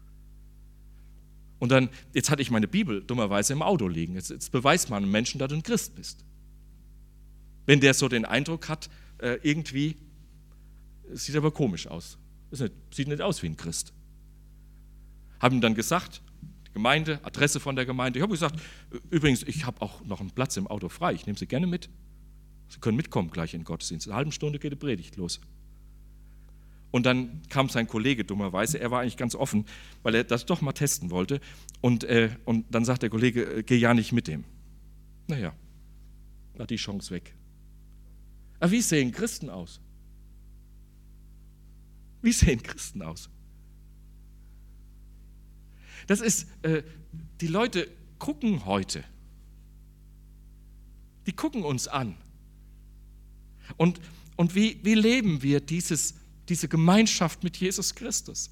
Und dann, jetzt hatte ich meine Bibel dummerweise im Auto liegen. Jetzt beweist man einem Menschen, dass du ein Christ bist. Wenn der so den Eindruck hat, irgendwie, es sieht aber komisch aus. Sieht nicht aus wie ein Christ. Haben ihm dann gesagt, die Gemeinde, Adresse von der Gemeinde. Ich habe gesagt, übrigens, ich habe auch noch einen Platz im Auto frei. Ich nehme Sie gerne mit. Sie können mitkommen gleich in den Gottesdienst. In einer halben Stunde geht die Predigt los. Und dann kam sein Kollege dummerweise, er war eigentlich ganz offen, weil er das doch mal testen wollte. Und dann sagt der Kollege, geh ja nicht mit dem. Naja, war die Chance weg. Aber wie sehen Christen aus? Wie sehen Christen aus? Das ist, die Leute gucken heute. Die gucken uns an. Und wie leben wir diese Gemeinschaft mit Jesus Christus?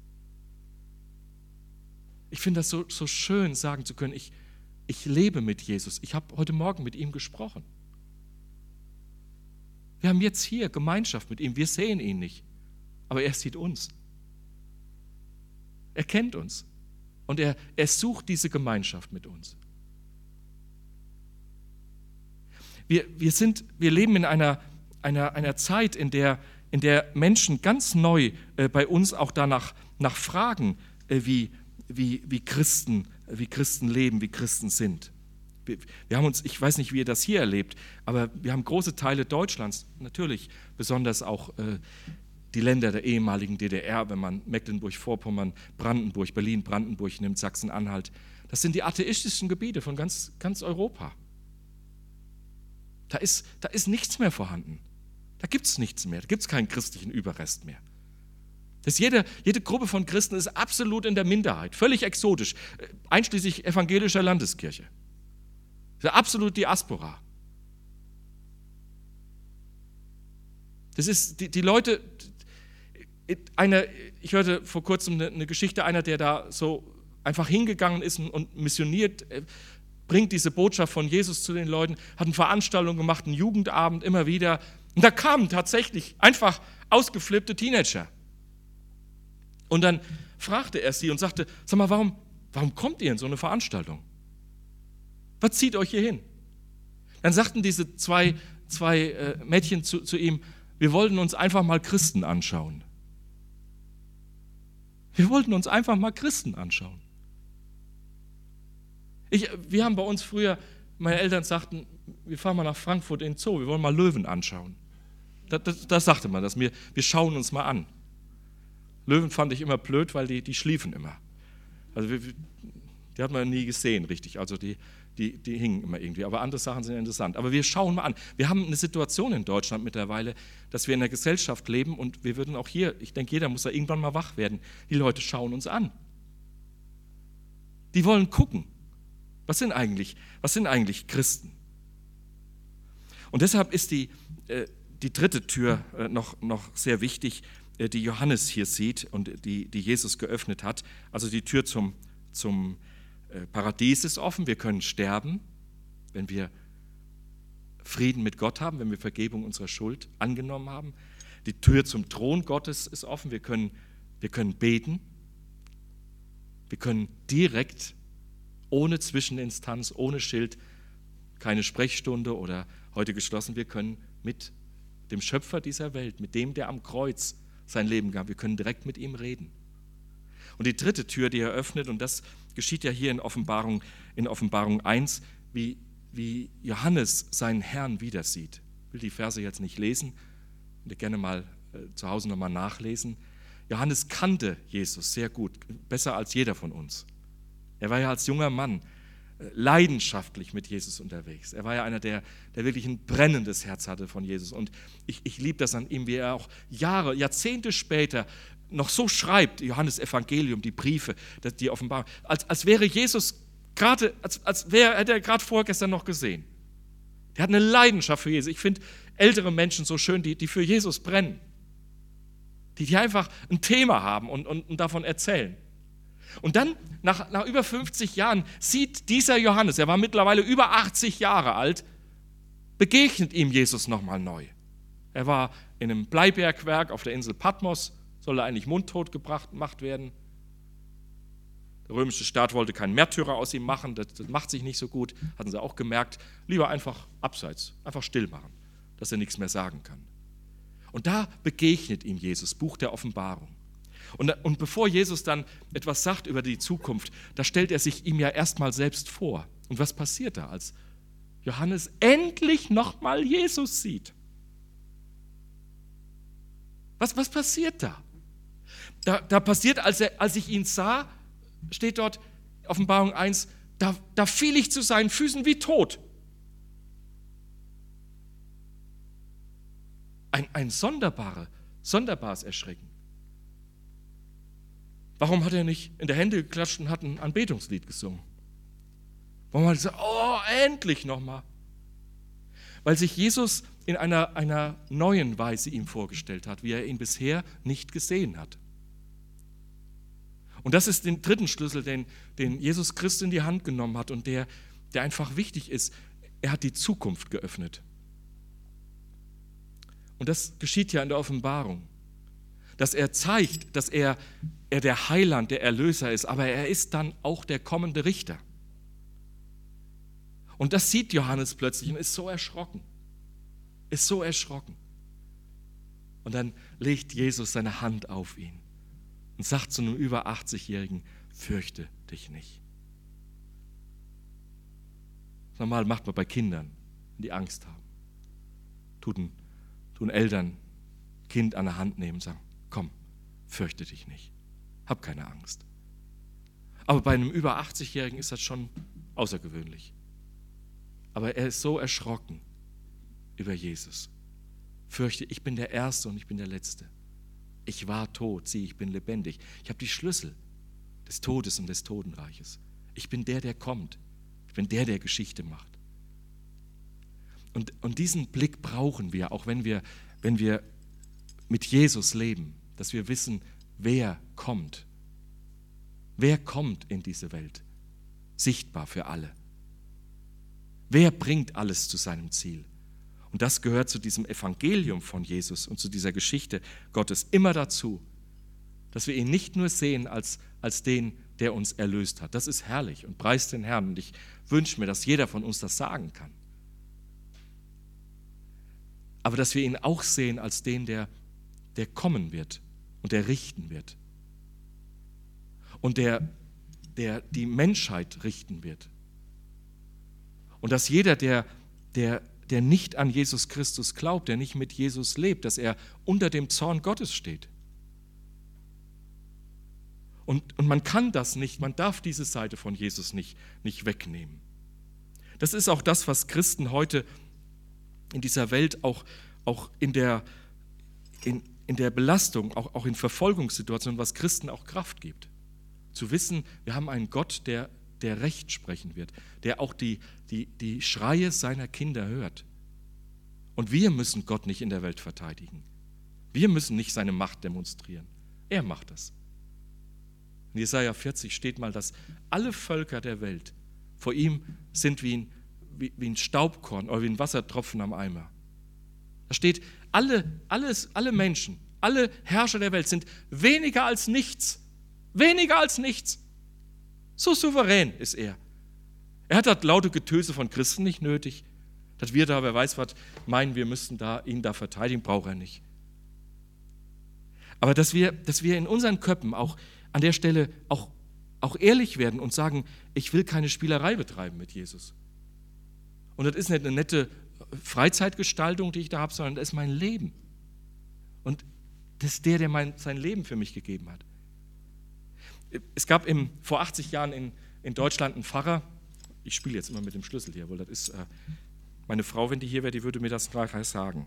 Ich finde das so schön, sagen zu können, ich lebe mit Jesus. Ich habe heute Morgen mit ihm gesprochen. Wir haben jetzt hier Gemeinschaft mit ihm. Wir sehen ihn nicht, aber er sieht uns. Er kennt uns und er sucht diese Gemeinschaft mit uns. Wir leben in einer Zeit, in der Menschen ganz neu bei uns auch danach fragen, wie Christen leben, wie Christen sind. Wir haben uns, ich weiß nicht, wie ihr das hier erlebt, aber wir haben große Teile Deutschlands, natürlich besonders auch die Länder der ehemaligen DDR, wenn man Mecklenburg-Vorpommern, Brandenburg, Berlin-Brandenburg nimmt, Sachsen-Anhalt. Das sind die atheistischen Gebiete von ganz Europa. Da ist nichts mehr vorhanden. Da gibt es nichts mehr, da gibt es keinen christlichen Überrest mehr. Jede Gruppe von Christen ist absolut in der Minderheit, völlig exotisch, einschließlich evangelischer Landeskirche. Das ist absolut Diaspora. Das ist die Leute, ich hörte vor kurzem eine Geschichte, einer, der da so einfach hingegangen ist und missioniert, bringt diese Botschaft von Jesus zu den Leuten, hat eine Veranstaltung gemacht, einen Jugendabend immer wieder. Und da kamen tatsächlich einfach ausgeflippte Teenager. Und dann fragte er sie und sagte, sag mal, warum kommt ihr in so eine Veranstaltung? Was zieht euch hier hin? Dann sagten diese zwei Mädchen zu ihm, wir wollten uns einfach mal Christen anschauen. Wir wollten uns einfach mal Christen anschauen. Wir haben bei uns früher, meine Eltern sagten, wir fahren mal nach Frankfurt in den Zoo, wir wollen mal Löwen anschauen. Das sagte man, dass wir schauen uns mal an. Löwen fand ich immer blöd, weil die schliefen immer. Also die hat man nie gesehen, richtig. Also die hingen immer irgendwie. Aber andere Sachen sind interessant. Aber wir schauen mal an. Wir haben eine Situation in Deutschland mittlerweile, dass wir in einer Gesellschaft leben und wir würden auch hier, ich denke, jeder muss da irgendwann mal wach werden. Die Leute schauen uns an. Die wollen gucken. Was sind eigentlich Christen? Und deshalb ist die dritte Tür noch sehr wichtig, die Johannes hier sieht und die Jesus geöffnet hat. Also die Tür zum Paradies ist offen, wir können sterben, wenn wir Frieden mit Gott haben, wenn wir Vergebung unserer Schuld angenommen haben. Die Tür zum Thron Gottes ist offen, wir können beten, wir können direkt, ohne Zwischeninstanz, ohne Schild, keine Sprechstunde oder heute geschlossen, wir können mit dem Schöpfer dieser Welt, mit dem, der am Kreuz sein Leben gab, wir können direkt mit ihm reden. Und die dritte Tür, die er öffnet, und das geschieht ja hier in Offenbarung 1, wie Johannes seinen Herrn wieder sieht. Ich will die Verse jetzt nicht lesen, würde gerne mal zu Hause nochmal nachlesen. Johannes kannte Jesus sehr gut, besser als jeder von uns. Er war ja als junger Mann leidenschaftlich mit Jesus unterwegs. Er war ja einer, der wirklich ein brennendes Herz hatte von Jesus. Und ich liebe das an ihm, wie er auch Jahrzehnte später noch so schreibt, Johannes Evangelium, die Briefe, die Offenbarung, als wäre Jesus gerade, hätte er gerade vorgestern noch gesehen. Der hat eine Leidenschaft für Jesus. Ich finde ältere Menschen so schön, die für Jesus brennen. Die einfach ein Thema haben und davon erzählen. Und dann, nach über 50 Jahren, sieht dieser Johannes, er war mittlerweile über 80 Jahre alt, begegnet ihm Jesus nochmal neu. Er war in einem Bleibergwerk auf der Insel Patmos, soll er eigentlich mundtot gemacht werden. Der römische Staat wollte keinen Märtyrer aus ihm machen, das macht sich nicht so gut, hatten sie auch gemerkt. Lieber einfach abseits, einfach still machen, dass er nichts mehr sagen kann. Und da begegnet ihm Jesus, Buch der Offenbarung. Und bevor Jesus dann etwas sagt über die Zukunft, da stellt er sich ihm ja erstmal selbst vor. Und was passiert da, als Johannes endlich nochmal Jesus sieht? Was passiert da? Da passiert, als ich ihn sah, steht dort, Offenbarung 1, da fiel ich zu seinen Füßen wie tot. Ein sonderbares Erschrecken. Warum hat er nicht in der Hände geklatscht und hat ein Anbetungslied gesungen? Warum hat er gesagt, oh, endlich nochmal? Weil sich Jesus in einer neuen Weise ihm vorgestellt hat, wie er ihn bisher nicht gesehen hat. Und das ist den dritten Schlüssel, den Jesus Christus in die Hand genommen hat und der einfach wichtig ist. Er hat die Zukunft geöffnet. Und das geschieht ja in der Offenbarung. Dass er zeigt, dass er der Heiland, der Erlöser ist, aber er ist dann auch der kommende Richter. Und das sieht Johannes plötzlich und ist so erschrocken. Und dann legt Jesus seine Hand auf ihn und sagt zu einem über 80-Jährigen, fürchte dich nicht. Normal macht man bei Kindern, wenn die Angst haben. Tun Eltern Kind an der Hand nehmen und sagen, komm, fürchte dich nicht, hab keine Angst. Aber bei einem über 80-Jährigen ist das schon außergewöhnlich. Aber er ist so erschrocken über Jesus. Fürchte, ich bin der Erste und ich bin der Letzte. Ich war tot, sieh, ich bin lebendig. Ich habe die Schlüssel des Todes und des Totenreiches. Ich bin der kommt. Ich bin der Geschichte macht. Und diesen Blick brauchen wir, auch wenn wir mit Jesus leben, dass wir wissen, wer kommt. Wer kommt in diese Welt? Sichtbar für alle. Wer bringt alles zu seinem Ziel? Und das gehört zu diesem Evangelium von Jesus und zu dieser Geschichte Gottes immer dazu, dass wir ihn nicht nur sehen als den der uns erlöst hat. Das ist herrlich und preist den Herrn. Und ich wünsche mir, dass jeder von uns das sagen kann. Aber dass wir ihn auch sehen als den, der kommen wird und der richten wird. Und der die Menschheit richten wird. Und dass jeder, der nicht an Jesus Christus glaubt, der nicht mit Jesus lebt, dass er unter dem Zorn Gottes steht. Und man kann das nicht, man darf diese Seite von Jesus nicht wegnehmen. Das ist auch das, was Christen heute in dieser Welt auch in der Belastung, auch in Verfolgungssituationen, was Christen auch Kraft gibt. Zu wissen, wir haben einen Gott, der Recht sprechen wird, der auch die Schreie seiner Kinder hört. Und wir müssen Gott nicht in der Welt verteidigen. Wir müssen nicht seine Macht demonstrieren. Er macht das. In Jesaja 40 steht mal, dass alle Völker der Welt vor ihm sind wie ein Staubkorn oder wie ein Wassertropfen am Eimer. Da steht, alle Menschen, alle Herrscher der Welt sind weniger als nichts. Weniger als nichts. So souverän ist er. Er hat das laute Getöse von Christen nicht nötig. Dass wir da, wer weiß was, meinen, wir müssten ihn da verteidigen, braucht er nicht. Aber dass wir in unseren Köpfen auch an der Stelle auch ehrlich werden und sagen, ich will keine Spielerei betreiben mit Jesus. Und das ist nicht eine nette Freizeitgestaltung, die ich da habe, sondern das ist mein Leben. Und das ist der sein Leben für mich gegeben hat. Es gab vor 80 Jahren in Deutschland einen Pfarrer, ich spiele jetzt immer mit dem Schlüssel hier, weil das ist, meine Frau, wenn die hier wäre, die würde mir das gleich sagen.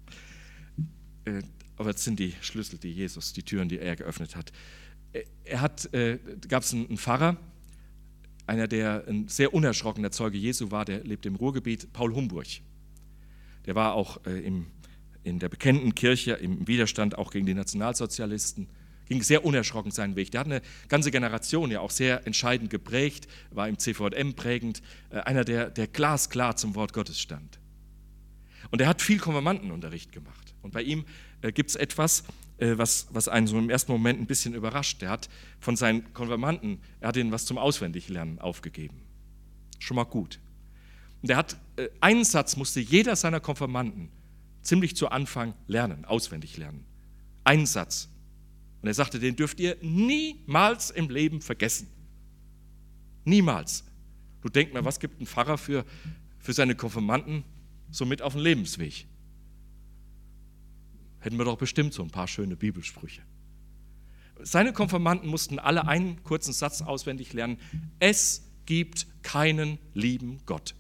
Aber das sind die Schlüssel, die Türen, die er geöffnet hat. Gab es einen Pfarrer, einer, der ein sehr unerschrockener Zeuge Jesu war, der lebt im Ruhrgebiet, Paul Humburg. Der war auch in der bekannten Kirche im Widerstand auch gegen die Nationalsozialisten, ging sehr unerschrocken seinen Weg. Der hat eine ganze Generation ja auch sehr entscheidend geprägt, war im CVM prägend, einer, der glasklar zum Wort Gottes stand. Und er hat viel Konfirmandenunterricht gemacht. Und bei ihm gibt es etwas, was einen so im ersten Moment ein bisschen überrascht. Der hat von seinen Konfirmanden, er hat ihnen was zum Auswendiglernen aufgegeben. Schon mal gut. Und er hat einen Satz musste jeder seiner Konfirmanden ziemlich zu Anfang lernen, auswendig lernen. Einen Satz. Und er sagte, den dürft ihr niemals im Leben vergessen. Niemals. Du denkst mal, was gibt ein Pfarrer für seine Konfirmanden so mit auf den Lebensweg? Hätten wir doch bestimmt so ein paar schöne Bibelsprüche. Seine Konfirmanden mussten alle einen kurzen Satz auswendig lernen. Es gibt keinen lieben Gott.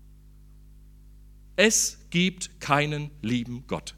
Es gibt keinen lieben Gott.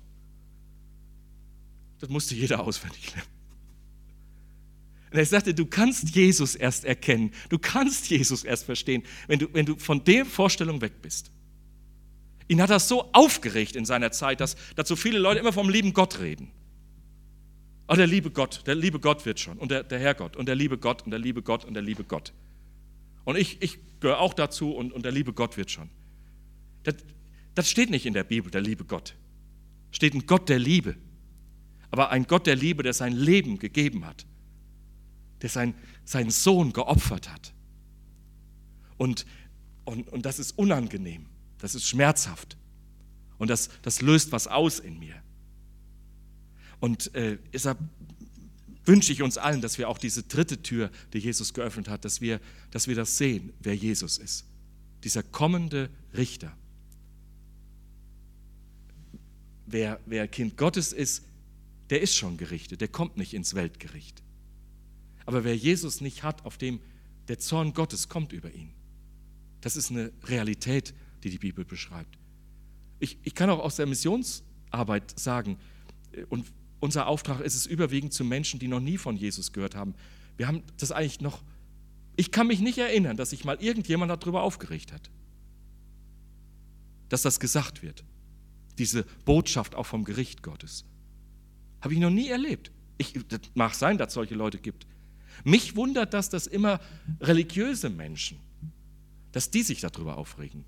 Das musste jeder auswendig lernen. Und er sagte, du kannst Jesus erst erkennen, du kannst Jesus erst verstehen, wenn du von der Vorstellung weg bist. Ihn hat das so aufgeregt in seiner Zeit, dass so viele Leute immer vom lieben Gott reden. Oh, der liebe Gott wird schon und der Herrgott und der liebe Gott und der liebe Gott und der liebe Gott. Und ich gehöre auch dazu und der liebe Gott wird schon. Das steht nicht in der Bibel, der liebe Gott. Steht ein Gott der Liebe. Aber ein Gott der Liebe, der sein Leben gegeben hat. Der seinen Sohn geopfert hat. Und das ist unangenehm, das ist schmerzhaft und das löst was aus in mir. Und deshalb wünsche ich uns allen, dass wir auch diese dritte Tür, die Jesus geöffnet hat, dass wir das sehen, wer Jesus ist. Dieser kommende Richter. Wer Kind Gottes ist, der ist schon gerichtet, der kommt nicht ins Weltgericht. Aber wer Jesus nicht hat, auf dem der Zorn Gottes kommt über ihn. Das ist eine Realität, die Bibel beschreibt. Ich kann auch aus der Missionsarbeit sagen, und unser Auftrag ist es überwiegend zu Menschen, die noch nie von Jesus gehört haben. Wir haben das eigentlich noch, ich kann mich nicht erinnern, dass sich mal irgendjemand darüber aufgeregt hat. Dass das gesagt wird. Diese Botschaft auch vom Gericht Gottes. Habe ich noch nie erlebt. Das mag sein, dass es solche Leute gibt. Mich wundert, dass das immer religiöse Menschen, dass die sich darüber aufregen.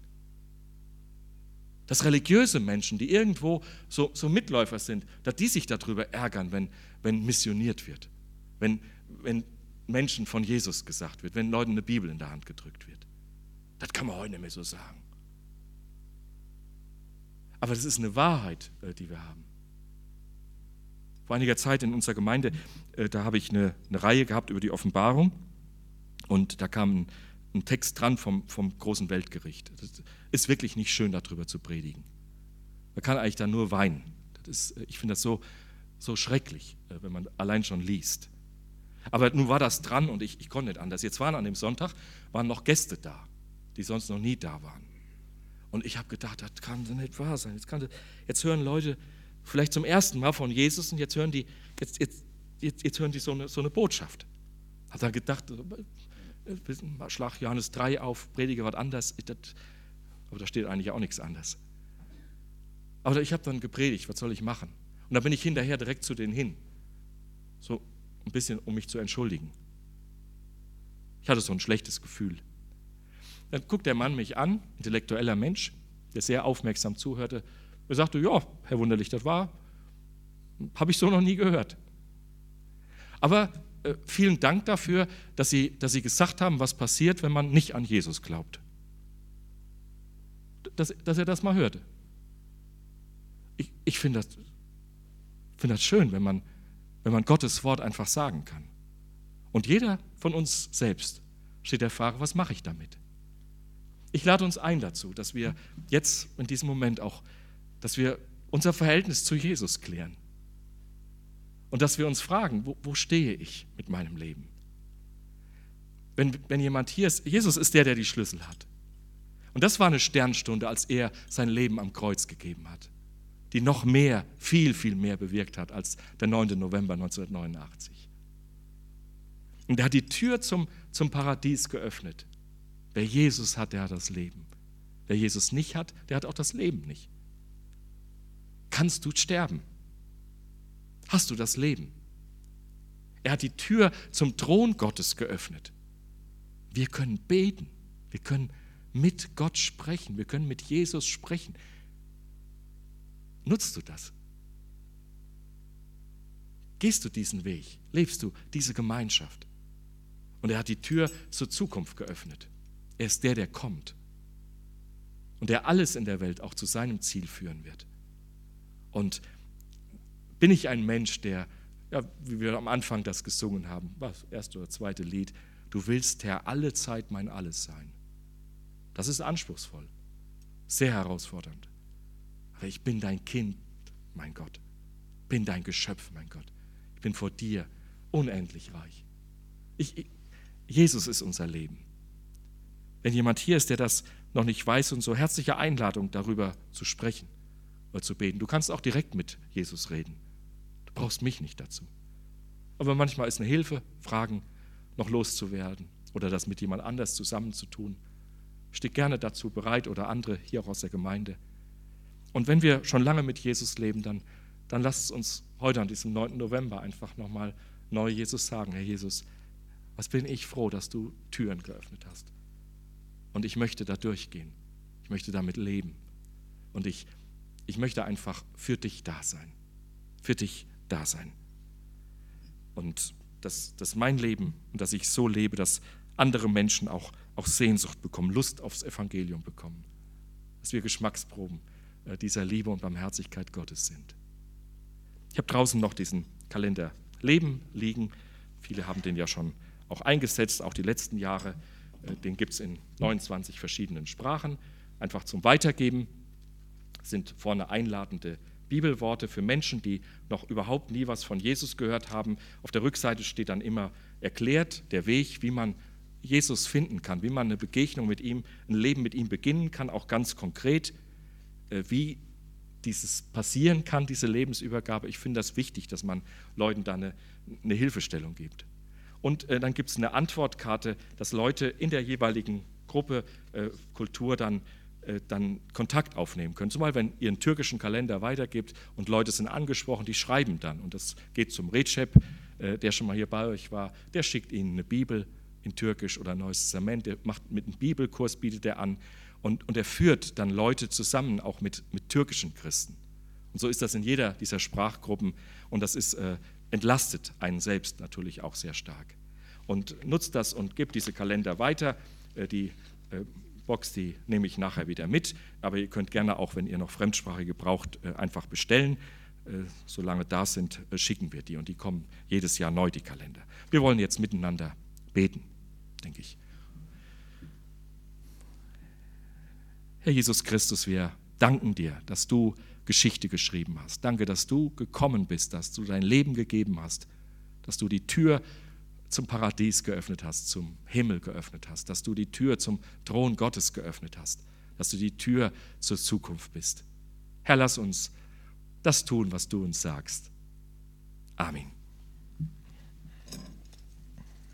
Dass religiöse Menschen, die irgendwo so Mitläufer sind, dass die sich darüber ärgern, wenn missioniert wird. Wenn Menschen von Jesus gesagt wird, wenn Leuten eine Bibel in der Hand gedrückt wird. Das kann man heute nicht mehr so sagen. Aber das ist eine Wahrheit, die wir haben. Vor einiger Zeit in unserer Gemeinde, da habe ich eine Reihe gehabt über die Offenbarung und da kam ein Text dran vom großen Weltgericht. Das ist wirklich nicht schön, darüber zu predigen. Man kann eigentlich da nur weinen. Ich finde das so schrecklich, wenn man allein schon liest. Aber nun war das dran und ich konnte nicht anders. Jetzt waren an dem Sonntag noch Gäste da, die sonst noch nie da waren. Und ich habe gedacht, das kann nicht wahr sein. Jetzt hören Leute vielleicht zum ersten Mal von Jesus und jetzt hören die so eine Botschaft. Hat er gedacht, schlag Johannes 3 auf, predige was anderes. Aber da steht eigentlich auch nichts anderes. Aber ich habe dann gepredigt, was soll ich machen? Und da bin ich hinterher direkt zu denen hin. So ein bisschen, um mich zu entschuldigen. Ich hatte so ein schlechtes Gefühl. Dann guckt der Mann mich an, intellektueller Mensch, der sehr aufmerksam zuhörte. Er sagte, ja, Herr Wunderlich, das habe ich so noch nie gehört. Aber vielen Dank dafür, dass Sie gesagt haben, was passiert, wenn man nicht an Jesus glaubt. Dass er das mal hörte. Ich finde das schön, wenn man Gottes Wort einfach sagen kann. Und jeder von uns selbst steht der Frage, was mache ich damit? Ich lade uns ein dazu, dass wir jetzt in diesem Moment auch, dass wir unser Verhältnis zu Jesus klären. Und dass wir uns fragen, wo stehe ich mit meinem Leben? Wenn jemand hier ist, Jesus ist der die Schlüssel hat. Und das war eine Sternstunde, als er sein Leben am Kreuz gegeben hat, die noch mehr, viel, viel mehr bewirkt hat als der 9. November 1989. Und er hat die Tür zum Paradies geöffnet. Wer Jesus hat, der hat das Leben. Wer Jesus nicht hat, der hat auch das Leben nicht. Kannst du sterben? Hast du das Leben? Er hat die Tür zum Thron Gottes geöffnet. Wir können beten. Wir können mit Gott sprechen. Wir können mit Jesus sprechen. Nutzt du das? Gehst du diesen Weg? Lebst du diese Gemeinschaft? Und er hat die Tür zur Zukunft geöffnet. Er ist der kommt und der alles in der Welt auch zu seinem Ziel führen wird. Und bin ich ein Mensch, der, ja, wie wir am Anfang das gesungen haben, das erste oder zweite Lied, du willst, Herr, alle Zeit mein Alles sein. Das ist anspruchsvoll, sehr herausfordernd. Aber ich bin dein Kind, mein Gott, bin dein Geschöpf, mein Gott. Ich bin vor dir unendlich reich. Jesus ist unser Leben. Wenn jemand hier ist, der das noch nicht weiß und so herzliche Einladung, darüber zu sprechen oder zu beten. Du kannst auch direkt mit Jesus reden. Du brauchst mich nicht dazu. Aber manchmal ist eine Hilfe, Fragen noch loszuwerden oder das mit jemand anders zusammen zu tun. Steht gerne dazu bereit oder andere hier auch aus der Gemeinde. Und wenn wir schon lange mit Jesus leben, dann lasst uns heute an diesem 9. November einfach nochmal neu Jesus sagen, Herr Jesus, was bin ich froh, dass du Türen geöffnet hast. Und ich möchte da durchgehen. Ich möchte damit leben. Und ich möchte einfach für dich da sein. Für dich da sein. Und dass mein Leben und dass ich so lebe, dass andere Menschen auch Sehnsucht bekommen, Lust aufs Evangelium bekommen. Dass wir Geschmacksproben dieser Liebe und Barmherzigkeit Gottes sind. Ich habe draußen noch diesen Kalender Leben liegen. Viele haben den ja schon auch eingesetzt, auch die letzten Jahre. Den gibt es in 29 verschiedenen Sprachen. Einfach zum Weitergeben sind vorne einladende Bibelworte für Menschen, die noch überhaupt nie was von Jesus gehört haben. Auf der Rückseite steht dann immer erklärt der Weg, wie man Jesus finden kann, wie man eine Begegnung mit ihm, ein Leben mit ihm beginnen kann, auch ganz konkret, wie dieses passieren kann, diese Lebensübergabe. Ich finde das wichtig, dass man Leuten da eine Hilfestellung gibt. Und dann gibt es eine Antwortkarte, dass Leute in der jeweiligen Gruppe, Kultur dann Kontakt aufnehmen können. Zumal, wenn ihr einen türkischen Kalender weitergibt und Leute sind angesprochen, die schreiben dann. Und das geht zum Recep, der schon mal hier bei euch war, der schickt ihnen eine Bibel in Türkisch oder Neues Testament, der macht mit einem Bibelkurs, bietet er an. Und er führt dann Leute zusammen, auch mit türkischen Christen. Und so ist das in jeder dieser Sprachgruppen. Und das ist entlastet einen selbst natürlich auch sehr stark. und nutzt das und gebt diese Kalender weiter. Die Box, die nehme ich nachher wieder mit, aber ihr könnt gerne auch, wenn ihr noch Fremdsprachige braucht, einfach bestellen. Solange da sind, schicken wir die und die kommen jedes Jahr neu, die Kalender. Wir wollen jetzt miteinander beten, denke ich. Herr Jesus Christus, wir danken dir, dass du Geschichte geschrieben hast. Danke, dass du gekommen bist, dass du dein Leben gegeben hast, dass du die Tür zum Paradies geöffnet hast, zum Himmel geöffnet hast, dass du die Tür zum Thron Gottes geöffnet hast, dass du die Tür zur Zukunft bist. Herr, lass uns das tun, was du uns sagst. Amen.